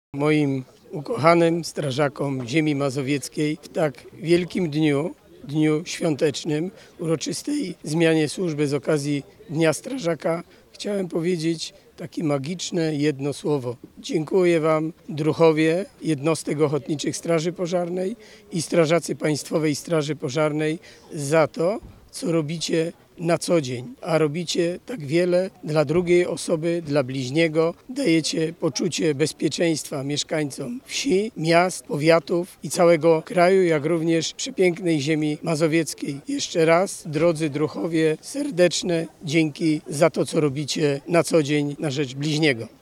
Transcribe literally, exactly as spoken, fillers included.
Moim ukochanym strażakom ziemi mazowieckiej w tak wielkim dniu, dniu świątecznym, uroczystej zmianie służby z okazji Dnia Strażaka, chciałem powiedzieć takie magiczne jedno słowo. Dziękuję Wam, druhowie jednostek ochotniczych Straży Pożarnej i strażacy Państwowej Straży Pożarnej, za to, co robicie na co dzień, a robicie tak wiele dla drugiej osoby, dla bliźniego. Dajecie poczucie bezpieczeństwa mieszkańcom wsi, miast, powiatów i całego kraju, jak również przepięknej ziemi mazowieckiej. Jeszcze raz, drodzy druhowie, serdeczne dzięki za to, co robicie na co dzień na rzecz bliźniego.